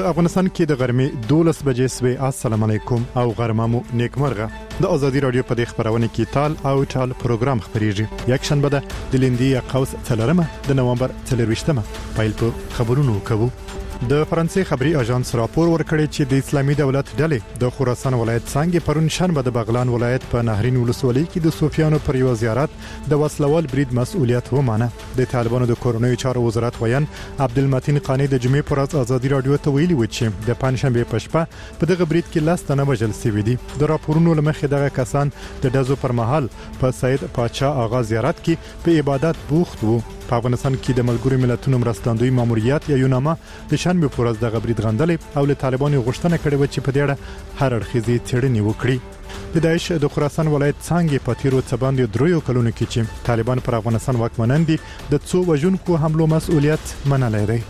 په افغانستان کې د غرمې 12 بجې سوي. السلام علیکم او غرمه مو نیکمرغه. د ازادي رادیو په دې خبرونه کې تال او ټال پروګرام خبريږي. یک شنبه ده د لیندي قوس څلرمه د نومبر 24مه. پایل په خبرونو کوو. د فرانسې خبري اژانس راپور ورکړی چې د اسلامي دولت ډلې د خراسان ولایت څنګه پرون شنبه د بغلان ولایت په نهرین ولسوالۍ کې د صوفیانو پر یو زیارت د وسلوال برید مسؤلیت ومانه. د طالبانو د کورونوي چارو وزارت ویان عبدالمتین قانی د جمعې پر ورځ ازادي رادیو ته ویلي و چې د پنځشنبه په شپه په دغه برید کې لاس تنه وژل شوی دي. د راپورونو لمخې دغه کسان د دزو پر مهال په سید پاچا آغا زیارت کې په عبادت بوخت وو. په افغانستان کې د ملګرو ملتونو مرستندوی ماموریت یا یوناما د شنبه پر ورځ د غبرید غندلې او له طالبانو غوښتنه کړې و چې په دې اړه هر اړخیزي څېړنې وکړي. د داعش د خراسان ولایت څنګه په تیرو څباندې دریو کلونو کې چې طالبان پر افغانستان واکمنان دي د څو وژونکو حملو مسؤلیت منلای دی.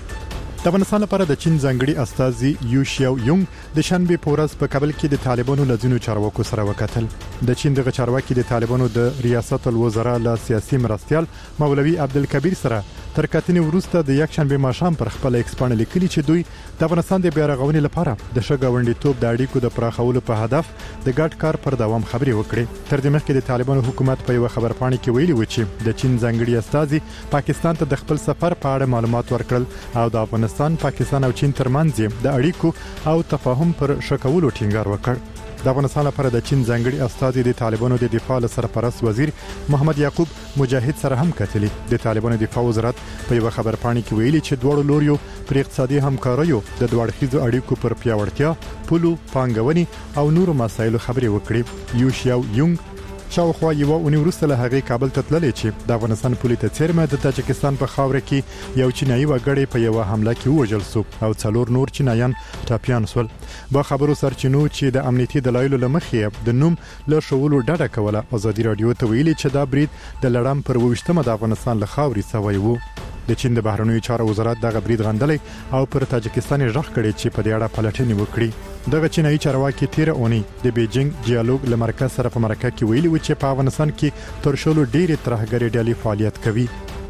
د افغانستان لپاره د چین ځانګړي استازي یو شیاو یونګ د شنبه په ورځ په کابل کې د طالبانو لزینو چارواکو سره وکتل. د چین دغه چارواکي د طالبانو د ریاست الوزرا له سیاسي مرستيال مولوي عبدالکبیر سره تر کتنې وروسته د یک شنبه ماښام پر خپل ایکس باندې لیکلي چې دوی د افغانستان د بیارغونې لپاره د شګاونډیتوب د اړیکو د پراخولو په هدف د ګډ کار پر دوام خبرې وکړې. تر دې مخکې د طالبانو حکومت په یو خبرپاڼه کې ویلي و چې د چین ځانګړي استازي پاکستان ته د خپل سفر په اړه معلومات ورکړل او د افغانستان، پاکستان او چین ترمنځ د اړیکو او تفاهم پر شکولو ټینګار وکړ. د افغانستان لپاره د چین ځانګړي استازي د طالبانو د دفاع سرپرست وزیر محمد یعقوب مجاهد سره هم کتلي. د طالبانو دفاع وزارت په یو خبرپاڼه کې ویلي چې دوه لوريو پر اقتصادي همکاریو د دوه اړخیزو اړیکو پر پیاوړتیا، پولو پانګونې او نورو مسایلو خبرې وکړي. یو شیاو یونګ شاوخوا یو اونۍ وروسته له هغې کابل ته تللی چې د افغانستان پولې ته څیرمه د تاجکستان په خاوره کې یو چینایي وګړی په یو حمله کې وژل شو او 4 نور چینایان ټاپیان شول. با خبرو سرچینو چې د امنیتي دلایلو لمخې د نوم له شولو ډډه کوله ازادي رادیو ته ویلي چې دا برید د لړم پر 28مه د افغانستان له خاورې سوی وو. د چین د بهرنیو چارو وزارت دغه برید غندلې او پر تاجکستان ژغ کړي چې په دې اړه پلټنې وکړي. دغه چینایي چارواکي تیر اونۍ د بیجینګ ډیالوګ لمرکز سره په مرکه کې ویلي و چې په افغانستان کې تر شلو ډېرې ترهګرې ډلې فعالیت کوي.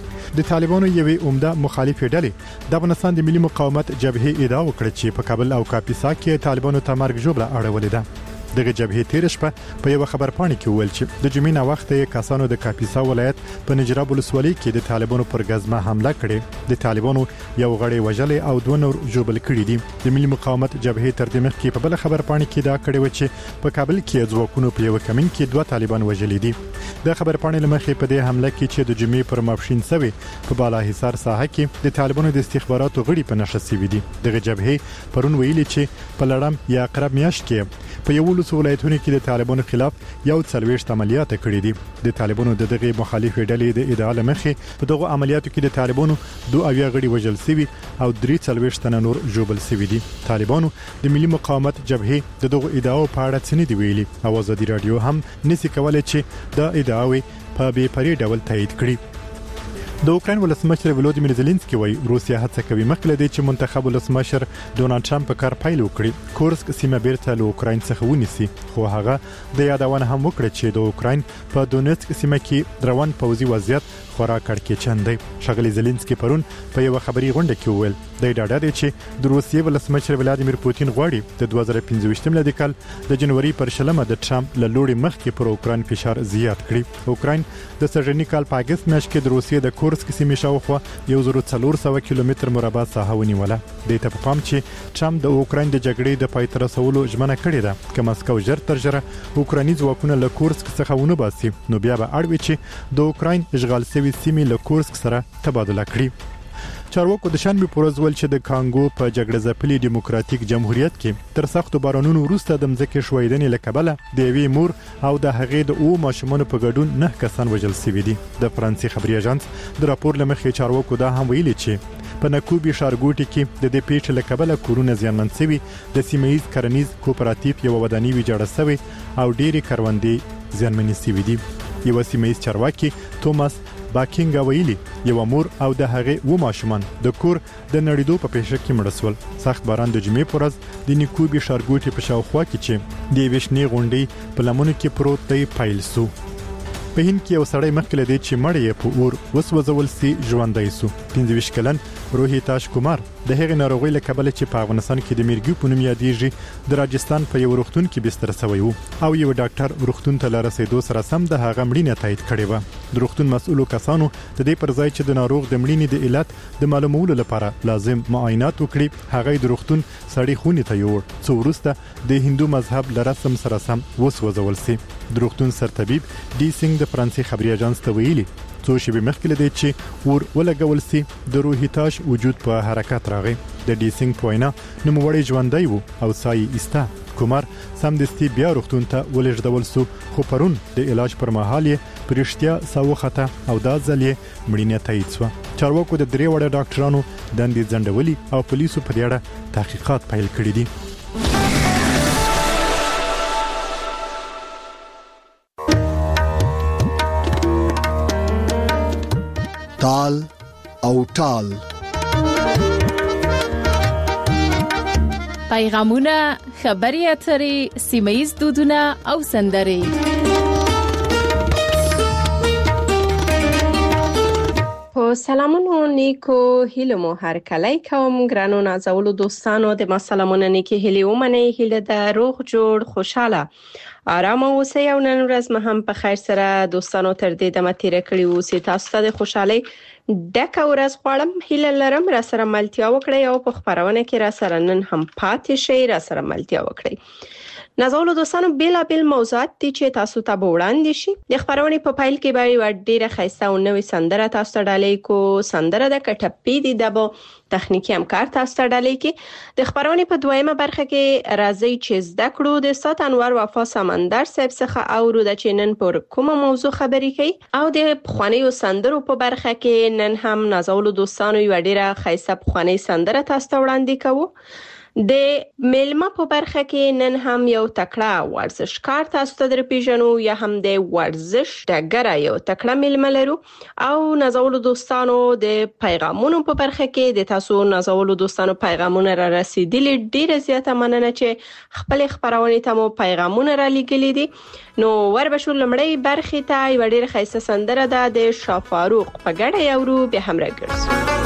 د طالبانو یوې عمده مخالفې ډلې د افغانستان د ملي مقاومت جبهې ادعا وکړه چې په کابل او کاپیسا کې طالبانو ته مرګ ژوبله اړولې ده. دغه جبهې تیر شپه په یو خبرپاڼه کې ویل چې د جمعې نه وخت یې کسانو د کاپیسا ولایت په نجراب ولسوالۍ کې د طالبانو پر غزمه حمله کړې. د طالبانو یو غړی وژلې او دوه نور ژوبل کړي دي. د ملي مقاومت جبهې تر دې مخکې په بل خبرپاڼه کې دا کړی و چې په کابل کې ځواکونو په یو کمین کې دوه طالبان وژلي دي. د خبرپاڼې لمخې په دې حمله کې چې د جمعې پر ماپښین سوي په بالا حصار ساحه کې د طالبانو د استخباراتو غړي په نشه سوي دي. دغه جبهې پرون ویلي چې په لړم یا اقرب میاشت کې په یو ولسوالایتونو کې د طالبانو خلاف یو 40 عملیات کړي دي. د طالبانو د دغه مخالفې ډلې د ادعا لمخې په دغه عملیاتو کې د طالبانو 2 غړي وژل شوي او 43 تنه نور ژوبل شوي دي. طالبانو د ملي مقاومت جبهې د دغه ادعاو په اړه څه نه دی ویلي او ازادي رادیو هم نسی کولای چې دا ادعاوې په بې پرې ډول تایید کړي. د اوکراین ولسمشر ولودیمیر زيلنسکي وايي روسیا هڅه کوي مخکې لدی چې منتخب ولسمشر ډونالد ټرمپ په کار پیل وکړي کورسک سیمه بیرته له اوکراین څخه ونیسي. خو هغه د یادونه هم وکړه چې د اوکراین په دونیتسک سیمه کې روان پوځي وضعیت خورا کړکېچن دی. ښاغلي زيلنسکي پرون په یو خبري غونډه کې وویل د ډاډه دی چې د روسیې ولسمشر ولادیمیر پوتین غواړي د 2015 ملي کال د جنوري پر شلمه د ټرمپ له لوري مخکې پر اوکراین فشار زیات کړي. اوکراین د سرجنی کال په اگست میاشت کې د روسیې د کورسک سیمې شاوخوا 1400 کیلومتر مربع ساحه ونیوله. د ته په پام چې ټرمپ د اوکراین د جګړې د پای ته رسولو ژمنه کړې ده چې مسکو ژر تر ژره اوکرایني ځواکونه له کورسک څخه ونه باسي نو بیا به اړوي چې د اوکراین اشغال شوی سیمې له کورسک سره تبادله کړي. چارواکو د شنبه پر ورځ ول چې د کانګو په جګړه ځپلي دیموکراتیک جمهوریت کې تر سختو بارانونو وروسته د مځکې شویدنې له کبله د یوې مور او د هغې د 2 ماشومانو په ګډون 9 کسان وژل شوي دي. د فرانسې خبري اژانس د راپور لمخې چارواکو دا هم ویلي چې په نکوبي ښارګوټي کې د دې پیښې له کبله کورونه زیانمن شوي، د سیمه‌یز کرنیز کوپراتیف یو ودانۍ ویجاړه شوې او ډېری کروندې زیانمنې شوي دي. یو سیمه‌یز چارواکي توماس باکینګ ویلي یو مور او د هغې 2 ماشومان د کور د نړیدو په پیښه کې مړ شول. سخت باران د جمعې پر ورځ د نکوبي ښارګوټي په شاوخوا کې چې د وښنې غونډې په لمنو کې پروت دی پیل شو. په هند کې یو سړی مخکې لدی چې مړ یې په اور وسوځول سي ژوندۍ سو. 25 کلن روهیتاش کومار د هغې ناروغۍ له کبله چې په افغانستان کې د میرګي په نوم یادېږي د راجستان په یو روغتون کې بستر شوی وو او یو ډاکټر روغتون ته لارسېدو سره سم د هغه مړینه تایید کړې و. د روغتون مسؤلو کسانو د دې پر ځای چې د ناروغ د مړینې د علت د معلومولو لپاره لازم معاینات وکړي هغه د روغتون سړی خونې ته یوړ څو وروسته د هندو مذهب لرسم سره سم وسوځول سي. د روغتون سرطبيب ډي سنگ د فرانسې خبري اژانس ته ویلي څو شپې مخکې لدی چې ور ولګول سي د روهیتاش وجود په حرکت راغی. د ډي سنگ په وینا نوموړی ژوندۍ وو او سایي ایستا. کومار سمدستي بیا روغتون ته ولېږدول سو خو پرون د علاج پر مهال یې پرشتیا ساوخته او دا ځل یې مړینه تایید شو. چارواکو د درې وړه ډاکټرانو دندې ځنډولي او پولیسو په دې اړه تحقیقات پیل کړي دي. تال او ټال پیغامونه، خبري اترې، سیمایي دودونه او سندرې. سلامونو نیکو هیله مو هر کله کوم ګرانو نازولو دوستانو د ما سلامونه نیکی هیله ومنه هیله د روغ جوړ خوشاله آرام اوسئ او نن ورځ مې هم په خیر سره دوستانو تر دې دمه تیر کړی اوسئ. تاسو ته د خوشحالي ډکه ورځ غواړم. هیله لرم را سره ملتیا وکړئ او په خبرونه کې را سره نن هم پاتې شئ. را سره ملتیا وکړئ. نازولو دوستانو بیل موضوعات دي چې تاسو ته وړاندې شي. د خبرونې په پایل کې به یو ډیره خیسته او نوې سندره تاسو ته ډالۍ کو. سندره د کټپی دی د تخنیکی همکار تاسو ته ډالۍ کې. د خبرونې په دویمه برخه کې راځي چې زده کړو د استاد انور وفا سمندر صاحب څخه اورو د چینن پر کومه موضوع خبرې کوي او د پخوانیو سندرو په برخه کې نن هم نازولو دوستانو یو ډیره خیسته پخوانی سندره تاسو ته وړاندې کوو. د میلمه په برخه کې نن هم یو تکړه ورزشکار تاسو ته درپیژنو یا هم د ورزش ډګر یو تکړه میلمه لرو او نازولو دوستانو د پیغامونو په برخه کې د تاسو نازولو دوستانو پیغامونه را رسیدلي. ډیره زیاته مننه چې خپل خبرونه ته مو پیغامونه را لګلې دي. نو وربشو لمړی برخه ته یو ډیره خیسته سندره ده د شافاروق په ګډه یورو به هم راګرځو.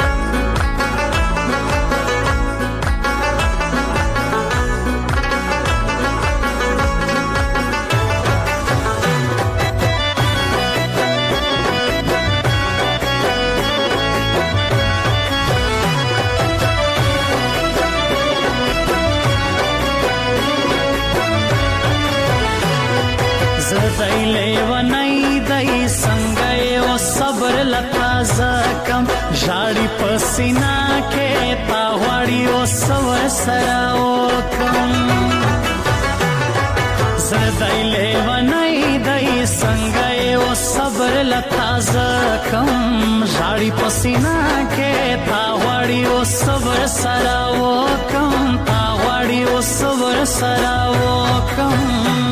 ژاړي پسینا کې پاوړی او سور سراو کوم زړای لیوانای دای څنګه او صبر لتازه کوم ژاړي پسینا کې پاوړی او سور سراو کوم پاوړی او سور سراو کوم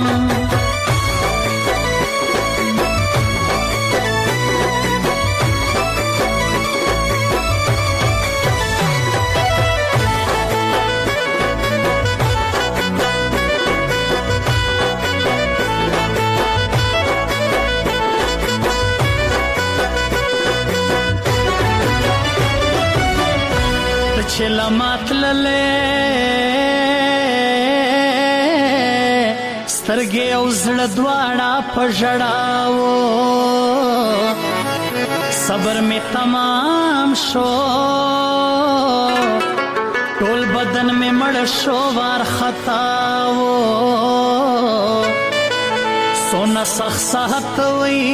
چلا ماتللې سترګې او زړه دواړه په ژړاو صبر می تمام شو ټول بدن می مړ شو وار خطاو سونا سخت وی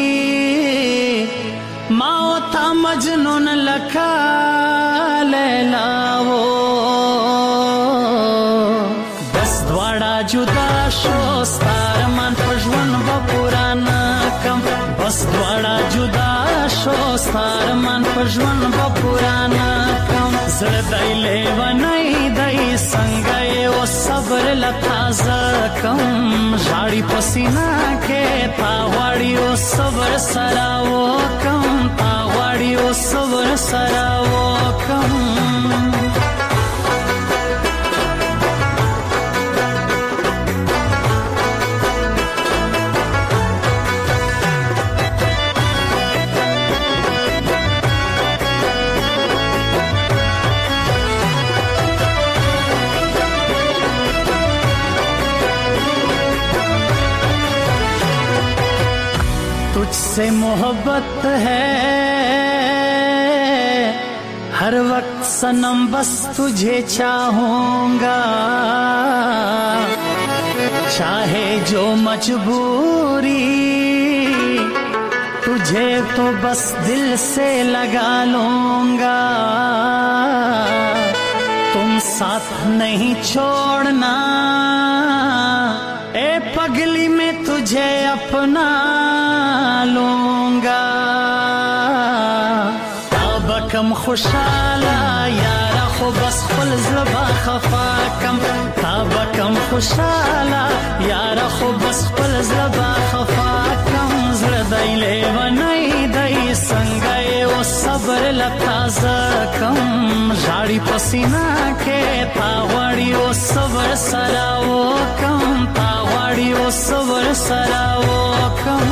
ما او تا مجنون لکا لیلاو بس دواړه جدا شو ستار من پژوند و پرانا کم بس دواړه جدا شو ستار من پژوند و پرانا کم زړه دای لیوانای دای څنګه او صبر لتازه کم ژاړي پسینا کې پاوړی او صبر سراو کم پاوړی او صبر سراو کم तुझसे मोहब्बत है हर वक्त सनम बस तुझे चाहूंगा चाहे जो मजबूरी तुझे तो बस दिल से लगा लूंगा तुम साथ नहीं छोड़ना ए पगली में तुझे अपना लूंगा ताबकम खुशाला यारा खो बस खुल ज़बा खफा कम ताबकम खुशाला यारा खो बस खुल ज़बा खफा कम ज़रदैले वनई दई संगए ओ सब्र लताज़ा कम झाड़ी पसीना के तावाड़ी ओ सब्र सरावो कम तावाड़ी ओ सब्र सरावो कम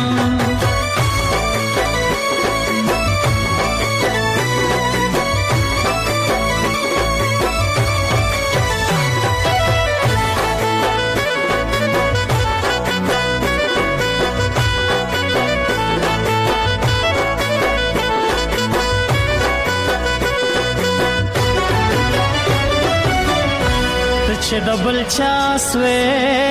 چې د بل چا سوې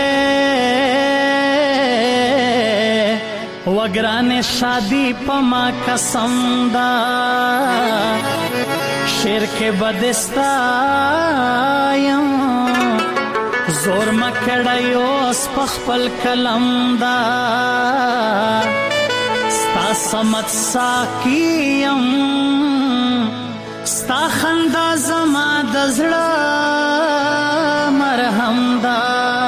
وګرانې شادي پما قسم دا شیر کې بدستا یم زور مکړای اوس پخپل کلم دا ستا سمت ساکیم ستا خندا زما د زړه مرهم دا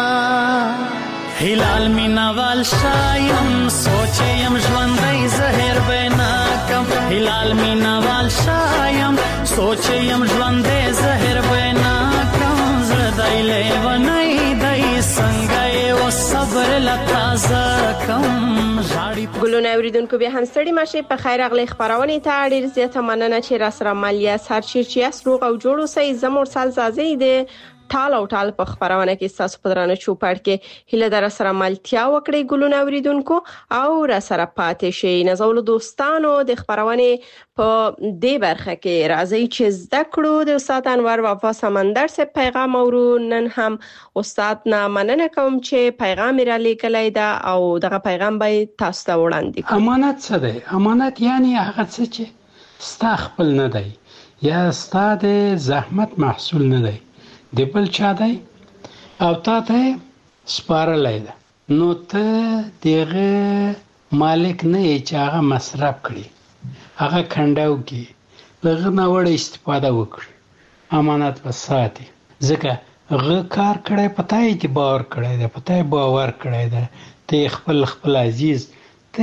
هلال مینوال شایم سوچیم ژوندۍ زهر بینا کم هلال مینوال شایم سوچیم ژوندۍ زهر بینا کم زړه لیونی دی څنګه او صبر لتازه کم ګلونه اوریدونکو به هم ستړي مشه په خیر اغلی خبرونه ته ډیر زیاته مننه چې را سره مالیه هر چیرې اسروغ او جوړو سي زمور سال زازي دي ټال او ټال په خبرونه کې تاسو په درانه چوپړ کې هله در سره ملتیا وکړي ګلونه اوریدونکو او را سره پاتې شي نزول دوستانو د خبرونه په دې برخه کې راځي چې زده کړو د استاد انور وفا سمندر سے پیغام اورو نن هم استاد نه مننه کوم چې پیغام را لیکلای دا او دغه پیغام به تاسو ته وړاندې کوم امانت څه دی امانت یعنی هغه څه چې ستا خپل نه دی یا ستا د زحمت محصول نه دی د بل چا دی او تا ته سپارلای ده نو ته دغه مالک نه چې هغه مصرف کړي هغه کنداو کې لږه نه وړ استفاده وکړي امانت وساتي ځکه هغه کار کړي پتاي چې باور کړي ده پتاي باور کړي ده ته خپل عزیز ته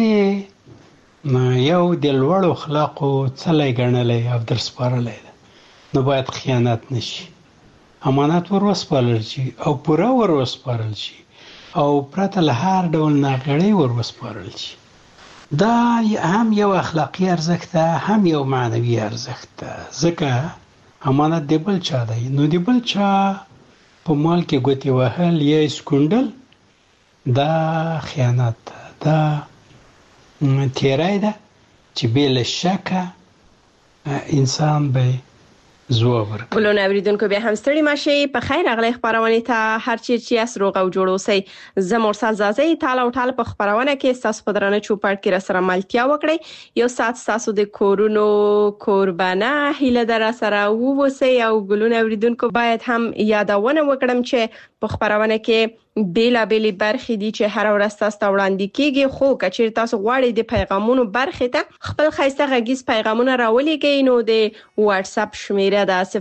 یو د لوړو اخلاقو څلای غنلې او در سپارلای ده نو باید خیانت نشي امانت وسپارل شي او پوره وسپارل شي او پرته له هر ډول ناغړې وسپارل شي دا هم یو اخلاقی ارزښت ده هم یو معنوي ارزښت ده ځکه امانت د بل چا دی نو د بل چا په مال کې ګوتې وهل یا سکوندل دا خیانت ده تیرای ده چې بل شکه انسان به زوابر ګلونه اوریدونکو به هم ستړي ماشي په خیر اغلی خبرونه ته هر چی چې اسروغ او جوړو سي زمور سال زازي تعالی او تعالی په خبرونه کې تاسو په درنه چوپړ کې را سره ملتیا وکړي یو سات تاسو د کورونو قربانه هله در سره ووسی او ګلونه اوریدونکو باید هم یادونه وکړم چې په خبرونه کې بیلا بیلی برخې دي چې هر ورځ تاسو ته وړاندې کیږي خو کچیر تاسو غواړئ د پیغامونو برخې ته خپل خایسته غږیز پیغامونه راولېږئ نو د واتس اپ شمیره ده 0042022112401501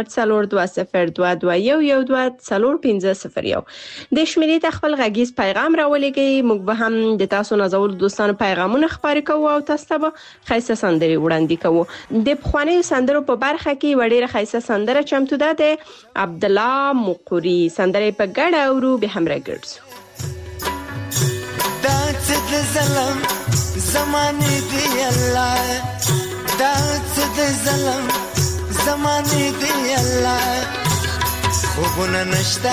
د شمیرې ته خپل غږیز پیغام راولېږئ موږ به هم د تاسو نازول دوستانو پیغامونه خبرې کوو او تاسو ته خایسته سندرې وړاندې کوو د پخواني سندرو په برخه کې وړې خایسته سندره چمتو ده د عبد الله مقری سندرې په ګډه اورو به همراه ګرځو دا څه د ظلم زمانه دی الله دا څه د ظلم زمانه دی الله خوبونه نشته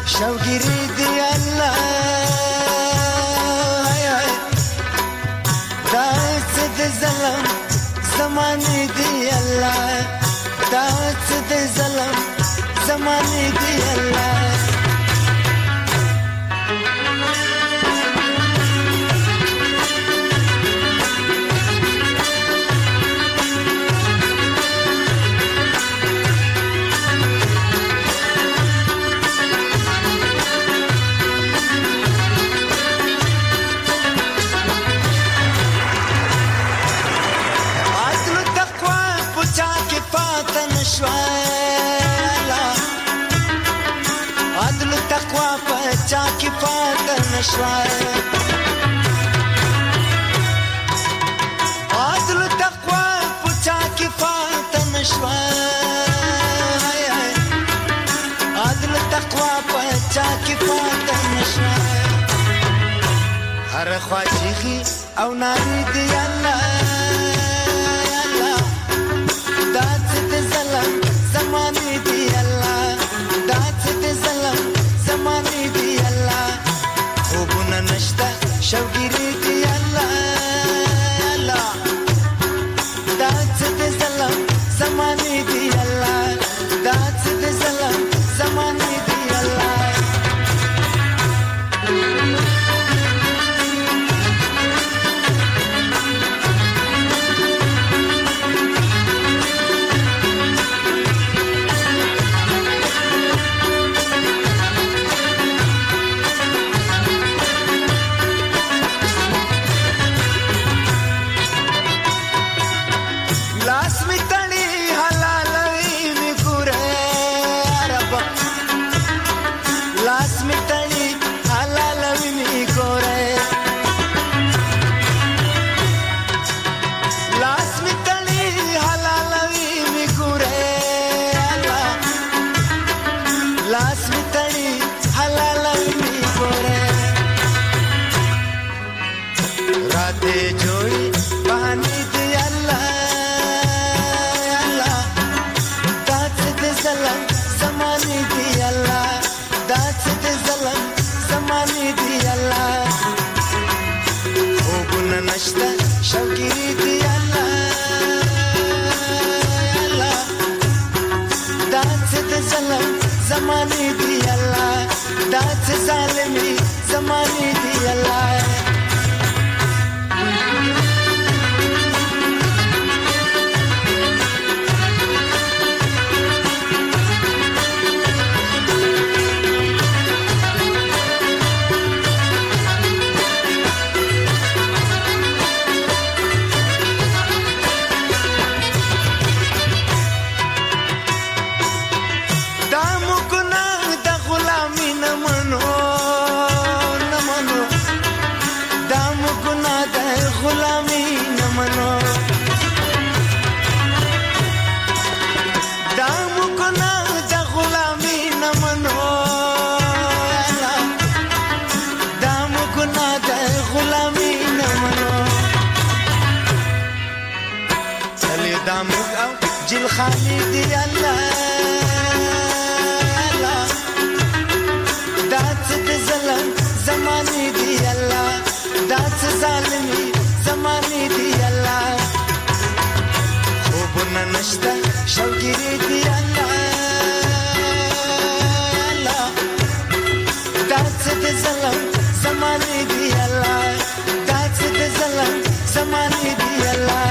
شوګری دی الله زمانه دی الله دا څه د ظلم زمانه دی الله عدل تقوا پچا کی پات نشوائے عدل تقوا پچا کی پات نشوائے عدل تقوا پچا کی پات نشوائے هر خواجی او ناری دی الله زمانه دی الله دا څه د ظلم زمانه دی الله خوبونه نشته شوګيري دی الله الله دا څه د ظلم زمانه دی الله دا څه د ظلم زمانه دی الله شوګيري دی الله الله دا څه د ظلم زمانه دی الله دا څه ظالمي زمانه دی الله جل خالدي الله الله دا څه د ظلم زمانه دی الله دا څه ظالمي زمانه دی الله خوبونه نشته شوګيري دی الله الله دا څه د ظلم زمانه دی الله دا څه د ظلم زمانه دی الله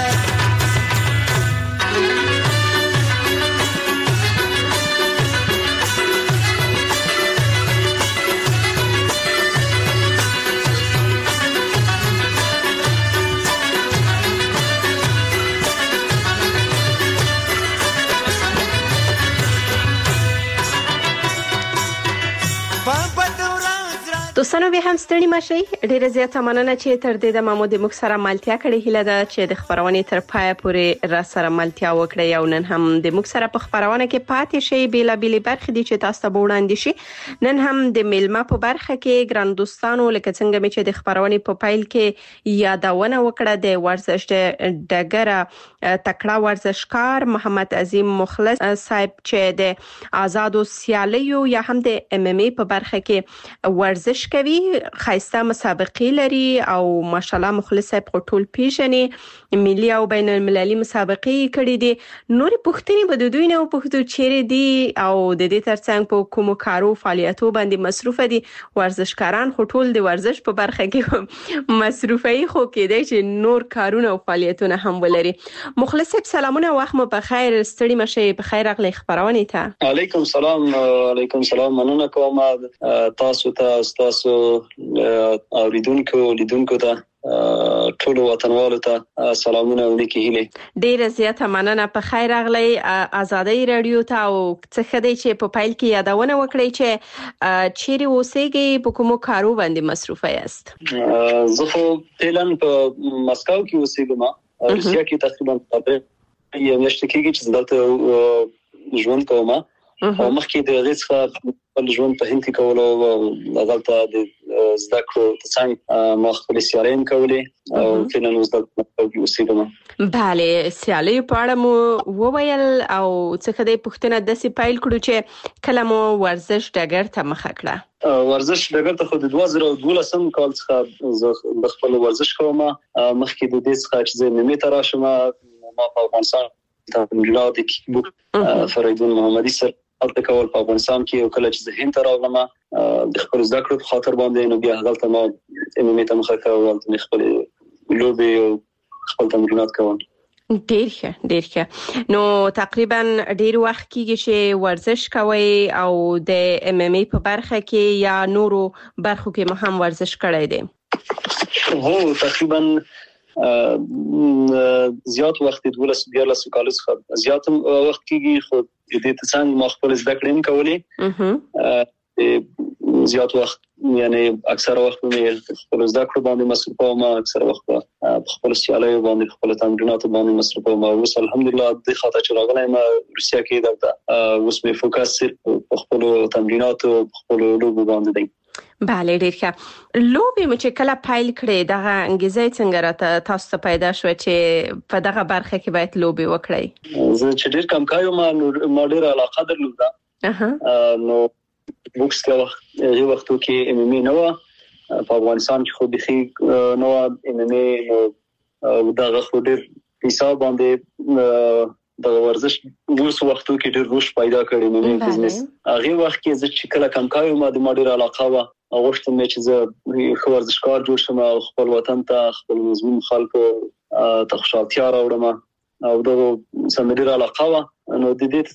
دوستانو به هم ستړي ماشي ډیره زیاته مننه چې تر دې د مامود مخ سره ملتیا کړې هله ده چې د خبرونه تر پای پورې را سره ملتیا وکړي او نن هم د مخ سره په خبرونه کې پاتې شي بیلا بیلې برخې دي چې تاسو ته وړاندې شي نن هم د میلمه په برخه کې ګران دوستانو لکه څنګه چې د خبرونه په پایل کې یادونه وکړه د ورزش ډګر تکړه ورزشکار محمد عظیم مخلص صاحب چې د آزادو سیالیو یا هم د MMA په برخه کې ورزش ورزش کوي، خاصه مسابقې لري او ماشاءالله مخلص په ټول پیژنې ملي او بین المللي مسابقې کړې دي. نور پښتني به د دوی نه پښتو چیرې دي او د دې ترڅنګ په کومو کارو فعالیتو باندې مصروف دي. ورزشکاران خو ټول د ورزش په برخه کې مصروفي خو کېدای چې نور کارونه او فعالیتونه هم ولري. مخلص صاحب سلامونه، وخت مو په خیر، ستړي مشه، په خیر راغلی خبرونه ته. علیکم سلام. علیکم سلام، مننه کوم تاسو اوریدونکو ته ټول وطنوالو ته سلامونه او نیکی هیله. ډیره زیاته مننه، په خیر راغلی آزادۍ رادیو ته. او څه خدای چې په پایل کې یادونه وکړي چې چیرې اوسېږي، په کومو کارو باندې مصروف یاست؟ زه خو فعلا په مسکو کې اوسېږم، روسیا کې تقریبا یو میاشت کېږي چې دلته ژوند کوم. او مخکې د هغې څخه خپل ژوند په هند کې کولو او دلته د زده کړو ترڅنګ ما خپلې سیالۍ هم کولې او فعلا اوس دلته کې اوسېږم. بله، سیالیو په اړه مو وویل او څه خدای پوښتنه داسې پیل کړو چې کله مو ورزش ډګر ته مخه کړه؟ ورزش ډګر ته خو د 2012 کال څخه زه د خپل ورزش کوم. مخکې د دې څخه چې زه مې ته راشم، ما په افغانستان تمرینات د کیک بوکس فریدون محمدي سره البته کول په افغانستان کې. او کله چې زه هند ته راغلم د خپل زده کړو په خاطر باندې، نو بیا هغه ما مې ته مخه کول، ته خپل لوبي او خپل تمرینات کول. ډیر ښه. نو تقریبا ډیر وخت کېږي چې ورزش کوي او د MMA په برخه کې یا نورو برخو کې مو هم ورزش کړی دی؟ هو تقریبا زیات وخت د 12 کال څخه زیات وخت کېږي، خو د دې ترڅنګ ما خپل زده کړې کولې. زیات وخت یعنی اکثر وخت مې خپل زده کړو باندې مصروف وم، اکثر وخت په خپل سیالیو باندې خپل تمریناتو باندې مصروف وم. اوس الحمدلله د خاطر چې راغلی ما روسیا کې دلته اوس مې فوکس په خپل تمریناتو خپل لوبو باندې دی. بله، ډیر ښه. لوبې مو چې کله پیل کړې، دغه انګیزه څنګه راته تاسو ته پیدا شو چې په دغه برخه کې باید لوبې وکړئ؟ زه چې ډیر کم کایم ما ډیر علاقه درلوده. نو بوکس کې یو وختو کې MMA نه و په افغانستان کې، خو بخي نو MMA نو دغه خو ډیر حساب باندې د ورزش اوس وختو کې ډیر روش پیدا کړی مې بزنس. هغه وخت کې زه چې کله کم کایم ما ډیر علاقه و او غوښتم چې زه خو ورزشکار جوړ شم او خپل وطن ته خپل مظلوم خلکو ته خوشالتیا راوړم او دغه سمندر علاقه و. نو د دې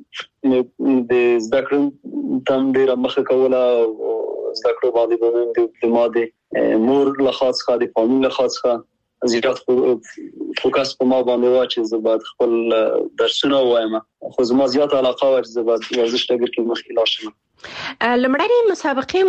ترڅنګ د زده کړو تم ډیر مخه کوله او زده کړو باندې د ماده مور له خاصه د قانون له خاصه زیات فوکس په ما باندې و چې زه باید خپل درسونه وایم، خو زما زیات علاقه و چې زه باید ورزش ډګر کې مخکې لاړ شم. لمړنۍ مسابقې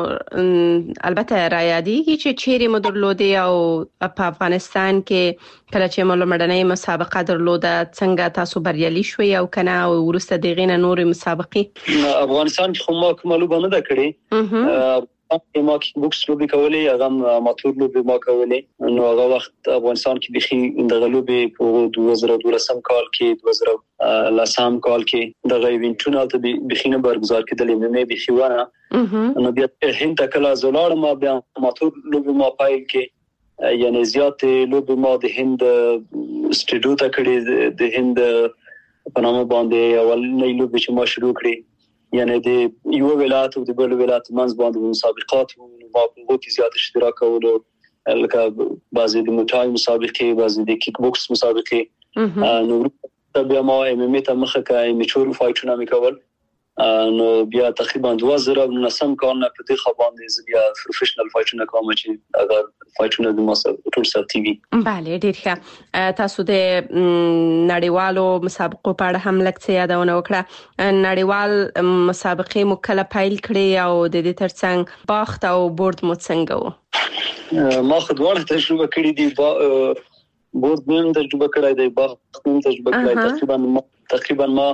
مو البته را یادېږي چې چیرې مو درلودې او په افغانستان کې کله چې مو لمړنۍ مسابقه درلوده څنګه تاسو بریالي شوي او کنه، او وروسته دغه نه نورې مسابقې؟ افغانستان کې خو ما کومه لوبه نه ده کړې. ما کیک بوکس لوبي کولې، هغه اماتور لوبي ما کولې. نو هغه وخت افغانستان کې بخي دغه لوبي په 2012 کال کې 2013 کال کې دغه ایونټونه ته بخي نه برگزار کېدل مې بخي ونه. نو بیا هند ته کله زولاړ ما بیا اماتور لوبي ما پایل کې یعنی زیات لوبي ما د هند سټډیو ته کړې، د هند په نامه باندې اول نه لوبي چې ما شروع کړې، یعنی د یو ولایت او د بل ولایت منځ باندې مسابقات او په کې زیات اشتراک کولو، لکه بعضی د موټای مسابقې، بعضی د کیک بوکس مسابقې. نو بیا ما MMA ته مخه کړم، میچور فایټونه میکول. نو بیا تقریبا 2019 کال نه په دې خبرونه زه بیا پروفیشنل فایټونه کوم چې اگر فایټونه د ماسه ټول سره ټي وي. بله، ډیر ښه. تاسو د نړیوالو مسابقو په اړه هم لکه یادونه وکړه. نړیوال مسابقې مو کله پیل کړې او د دې ترڅنګ باخت او بورد مو څنګه و؟ ما خو دوه تجربه کړې دي، بورد مې تجربه کړې ده، باخت مې تجربه کړې ده. تقریبا ما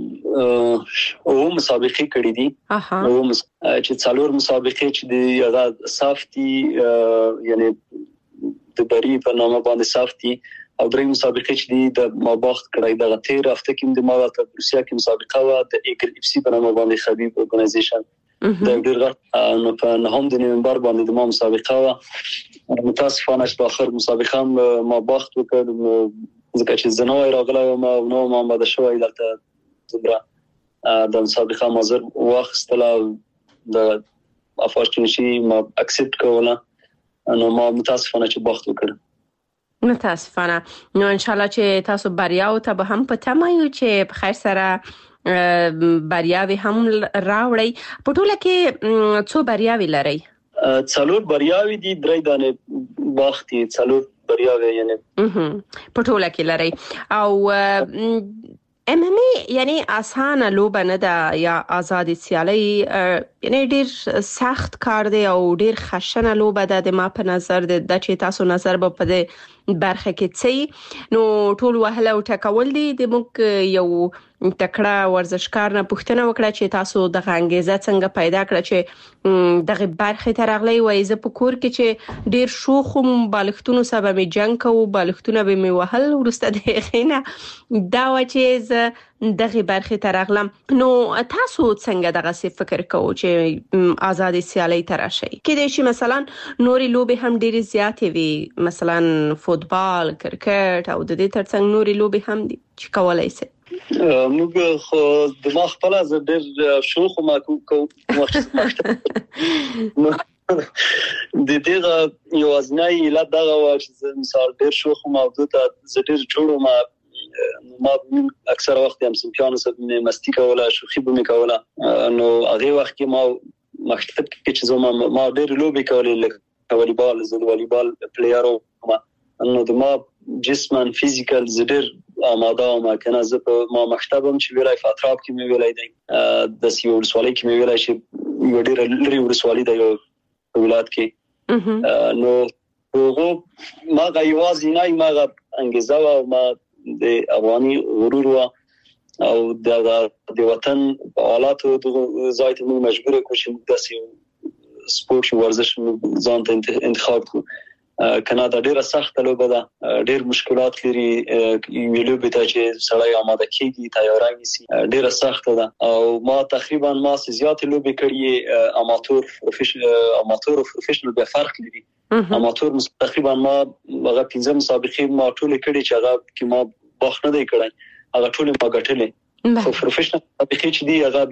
او مسابقې کړې دي، او چې څلور مسابقې چې د هغه صافتی یعنی د بری په نامه باندې صافتی، او درې مسابقې چې د ما باخت کړې ده. 13 هفته کې د ما ته روسیا کې مسابقه و د ایګل اف سی په نامه باندې خبيب اورګنایزیشن د ډیر غټ نو په 9 د نومبر باندې د مسابقه و متاسفانه چې په اخر مسابقه ما باخت وکړ ځکه چې زنوای راغله ما نو ما بده شوې دلته زبره د مسابقه مازر واخستله د افورچونټي ما اکسپټ کوله نو ما متاسفانه چې باخت وکړ متاسفانه نو ان شاء الله چې تاسو بریاو ته به هم پته مایو چې په خیر سره بریاوي هم راوړی په ټوله کې څو بریاوي لري 4 بریاوي دي 3 دانه باختي 4 بریاوي یعنی په ټوله کې لري او MMA یعنی آسانه لوبه نه ده یا آزادي سیالي یعنی ډیر سخت کار دی او ډیر خشنه لوبه ده د ما په نظر د چې تاسو نظر به په دې برخه کې څه نو ټول وهله او ټکول دي د موږ یو تکړه ورزشکار نه پوښتنه وکړه چې تاسو د انګیزه څنګه پیدا کړ چې دغه برخه ته راغلی وای زه په کور کې چې ډیر شوخم بالښتونو سبب می جنگ کو بالښتونه به می وهل ورسته د خینه دا و چې زه دغه برخه ته راغلم نو تاسو څنګه دغه څه فکر کوو چې آزادي سیالي تراشي کله چې مثلا نوري لوبې هم ډیر زیاتې وي مثلا فوتبال کرکټ او د دې ترڅنګ نوري لوبې هم دي چې کولای شي موږ خو دماغ خپل از ډېر شوخ ما کو د دې یو ازنای علت دغه و چې مثال ډېر شوخ موضوع ته ډېر جوړو ما اکثر وخت هم سمپیانو سره مستی کوله شوخي به مې کوله نو هغه وخت کې ما مکتب کې چې ما ډېر لوبې کولې لکه والیبال زه والیبال پلیئر نو د ما جسمن فزیکل زډر آماده ما کنه زه په ما مکتبم چې ویلای فاطراب کې مې ویلای دی د سیول سوالي کې مې ویلای چې یو ډېر لري ورسوالي د یو ولادت کې نو هغه ما غوازي نه ما انګیزه او ما د افغاني غرور او د وطن حالاتو د ځای ته مجبور کوم چې د سپورت ورزش ځان ته انتخاب کو کاناډا ډیره سخت لوبه ده ډیر مشکلات لري یو لوبه ته چې سړی آماده کیږي تیاری نیسي ډیره سخت ده او ما تقریبا زیات لوبه کړی اماتور او پروفیشنل به فرق لري اماتور تقریبا ما هغه 15 مسابقې ما ټول کړی چې هغه کې ما باخ نه دی کړی هغه ټول ما ګټلې خو پروفیشنل مسابقې چې دی هغه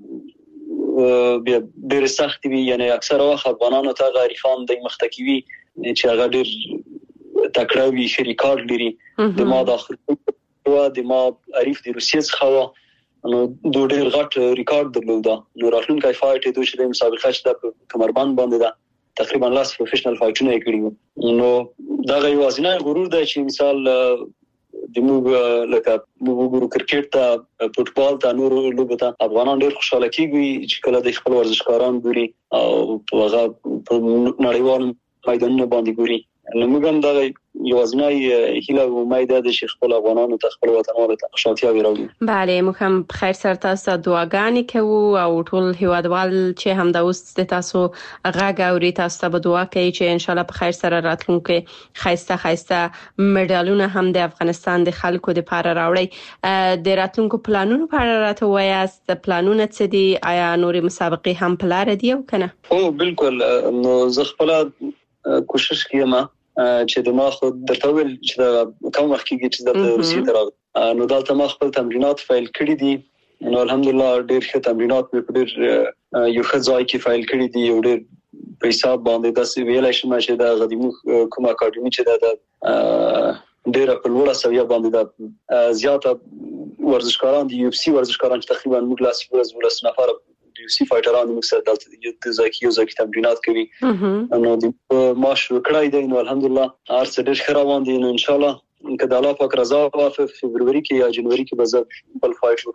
بیا ډیر سخت وي یعنی اکثر وخت افغانانو ته غریفان د مختکوي چې هغه ډیر تکړه وي شریکار لري د ما داخل د ما عارف د روسیې څخه نو دوه ډیر غټ ریکارډ درلوده نو راتلونکي فایټ د دوی د مسابقه چې د کمربند باندې ده تقریبا لاس پروفیشنل فایټونه کړی نو دا یو ازنه غرور دی چې مثال د موږ لکه موږ کرکټ ته فوتبال ته نور لوبه ته افغانان ډیر خوشاله کیږي چې کله د خپل ورزشکاران ګوري او هغه نړیوال میدانونه باندې ګوري نو موږ هم دا یو ازنای هیله او امید ده چې خپل افغانانو ته خپل وطنوالو ته خوشحالي راوړي بله موږ هم په خیر سره تاسو دعاګانې کوو او ټول هیوادوال چې هم د اوس د تاسو غږ اوري تاسو ته دعا کوي چې ان شاء الله په خیر سره راتلونکي خیسته مډالونه هم د افغانستان د خلکو لپاره راوړي د راتلونکو پلانونو په اړه راته وایاست پلانونه څه دي آیا نورې مسابقې هم په لار دي او کنه او بالکل نو زه خپل کوشش کوم چې د ما خو درته ویل چې دا کوم وخت کې چې د روسیې تر نو دا ته ما خپل تمرینات فایل کړی دي نو الحمدلله ډېر ښه تمرینات مې په ډېر یو ښه ځای کې فایل کړی دي یو ډېر په حساب باندې داسې ویلای شم چې دا غدیمو کوم اکاډمي چې دا ډېر په لوړه سویه باندې دا زیاته ورزشکاران دي UFC ورزشکاران چې تقریبا موږ لاس ولس نفر UFC فایټران موږ سره دلته یو ځکه تمرینات کوي نو د ماش وکړای دی نو الحمدلله هر څه ډېر ښه روان دي نو ان شاء الله کله الله پاک رضا او په فبرवरी کې یا جنوري کې به زه بل فایټ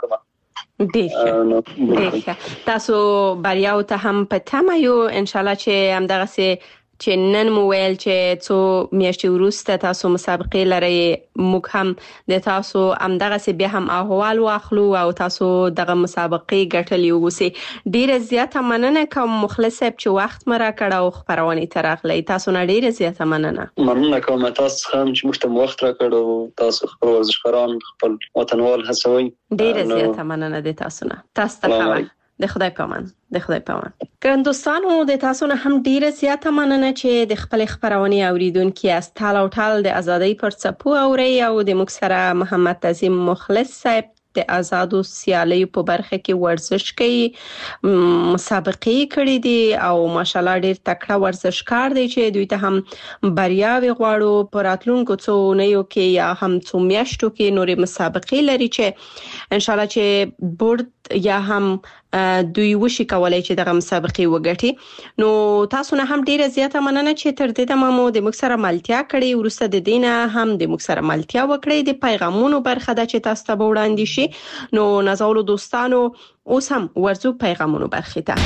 وکم ډیره تاسو بریاو ته هم پته مې یو ان شاء الله چې هم دغه سه چې نن مو ویل چې څو میاشتې وروسته تاسو مسابقې لري موږ هم د تاسو همدغه سه به هم احوال واخلو او تاسو دغه مسابقې ګټلې وګسي ډیره زیاته مننه کوم مخلص چې وخت مرا کړه او خبرونه ترغلې تاسو نه ډیره زیاته مننه کوم تاسو هم چې مشته وخت را کړو تاسو خپل ورزشکاران خپل وطنوال هڅوي ډیره زیاته مننه د تاسو نه تاسو ته د خدای پامان ګرانو د تاسو نه هم ډیره زیاته مننه چې د خپل خبرونه اوریدونکو از تال او ټال د ازادۍ پر څپو اوري او د مکسره محمد عظیم مخلص صاحب د آزادو سیالیو په برخه کې ورزش کوي مسابقې کړې دي او ماشاالله ډیر تکړه ورزشکار دی چې دوی ته هم بریاوي غواړو پر راتلونکو څو نیو کې یا هم څو میاشتو کې نورې مسابقې لري چې ان شاء الله چې بورډ یا هم دوی وشي کولای چې دغه مسابقې وګټي نو تاسو نه هم ډیره زیاته مننه چې تر دې دمو د مکسره ملتیا کړي ورسته د دینه هم د مکسره ملتیا وکړي د پیغامونو برخه ده چې تاسو ته وړاندې شي نو نازولو دوستانو اوس هم ورزو پیغامونو برخه ته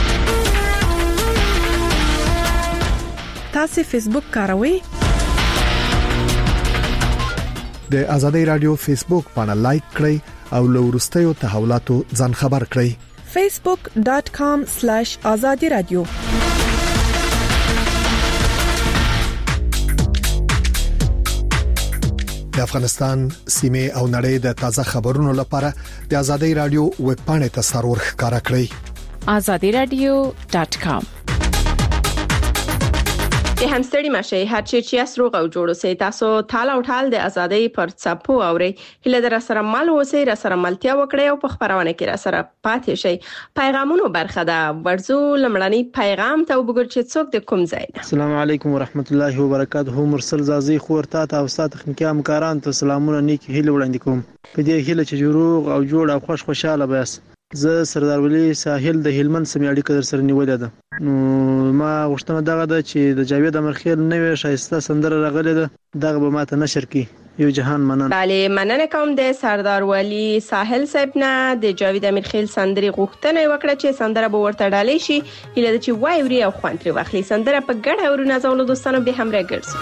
تاسو فیسبوک کاروئ د ازادۍ رادیو فیسبوک باندې لایک کړئ او له ورستیو تحولاتو ځان خبر کړئ facebook.com/azadi radio د افغانستان سیمه او نړۍ د تازه خبرونو لپاره د ازادۍ رادیو ویب پاڼه ته سرور ښکارا کړئ azadiradio.com د همستړي مشه هر چې اسروغ او جوړو سي تاسو تال او ټال د ازادۍ پر څپو اوري هله در سره مل اوسئ را سره ملتیا وکړئ او په خبرونه کې را سره پاتې شئ پیغامونو برخه ده ورزو لمړنی پیغام ته وګور چې څوک د کوم ځای السلام علیکم ورحمت الله وبرکاته مرسل زازي خورتا او استاد تخنیکی همکاران ته سلامونه نیک هیله وړاندې کوم په دې هیله چې جوړ او جوړ او خوشاله بس زه سردار ولی ساحل د هلمند سیمې اړیکه در سره نیولې ده نو ما غوښتنه دغه ده چې د جاوید امرخیل نوې شایسته سندره راغلې ده دغه به ماته نشر کی یو جهان مننه بله مننه کوم د سردار ولی ساحل صاحب نه د جاوید امرخیل سندري غوښتنه وکړه چې سندره به ورته ډالې شي هله چې وای وري او خوان تر واخلي سندره په ګډه ورونه زولو دوستانو به هم راګرځي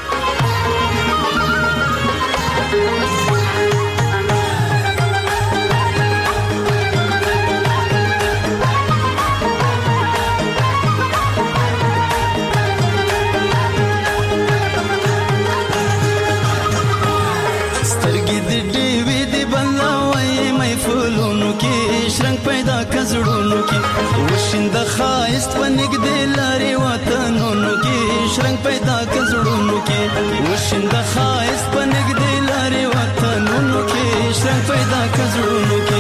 زړونو کې وشند خایست پنګ د لارې وطنونو کې شرنګ پیدا کزړونو کې وشند خایست پنګ د لارې وطنونو کې شرنګ پیدا کزړونو کې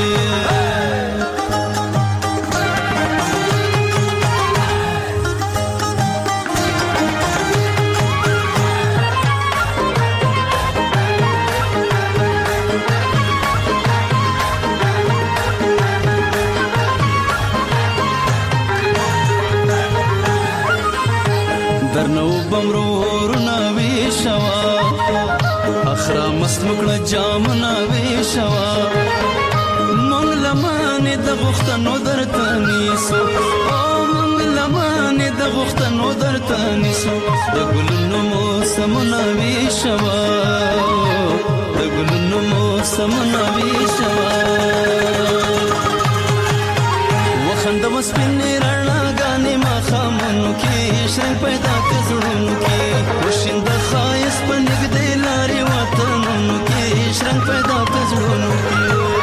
بمرورنا ویشوا اخرا مسلکړه جامنا ویشوا مونږ لمانه د غختنو درته نیسو او مونږ لمانه د غختنو درته نیسو د ګلونو موسمنا ویشوا د ګلونو موسمنا ویشوا وخند مسپنه رڼا غانې ما خامونو کې شرنګ پیدا کزړونو کې وشند خایس پنګ د لارې وطنونو کې شرنګ پیدا کزړونو کې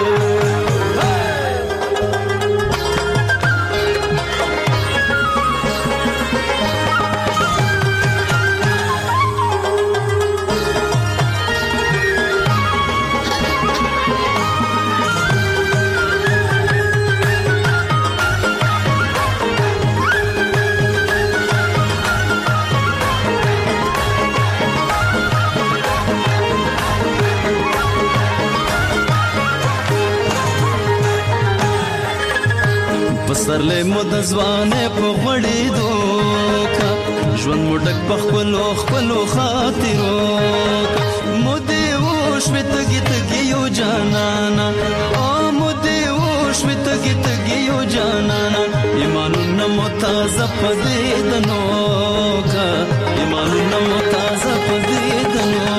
پسرلې مود ځوانه په غړې دوکا ژوند مډک په خپلو خاطرو مودې وښ وتګي یو جانانا او مودې وښ وتګي یو جانانا ایمانونه متازه پدې دنو کا ایمانونه متازه پدې دنو